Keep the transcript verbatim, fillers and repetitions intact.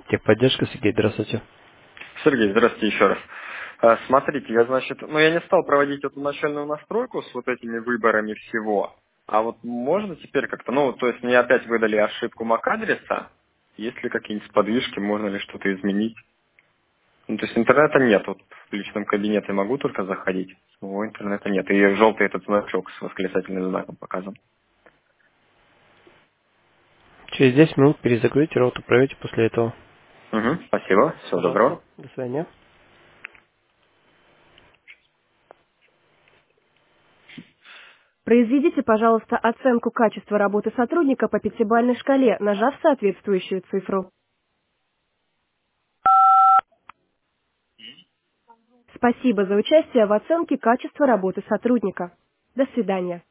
Техподдержка, Сергей, здравствуйте. Сергей, здравствуйте еще раз. А, Смотрите, я, значит, ну я не стал проводить эту начальную настройку с вот этими выборами всего. А вот можно теперь как-то, ну, то есть мне опять выдали ошибку MAC-адреса. Есть ли какие-нибудь сподвижки, можно ли что-то изменить? Ну, то есть интернета нет. Вот в личном кабинете могу только заходить. Самого интернета нет. И желтый этот значок с восклицательным знаком показан. Через десять минут перезагрузите роутер, проверьте после этого. Угу, спасибо. Всего Пожалуйста. доброго. До свидания. Произведите, пожалуйста, оценку качества работы сотрудника по пятибалльной шкале, нажав соответствующую цифру. Спасибо за участие в оценке качества работы сотрудника. До свидания.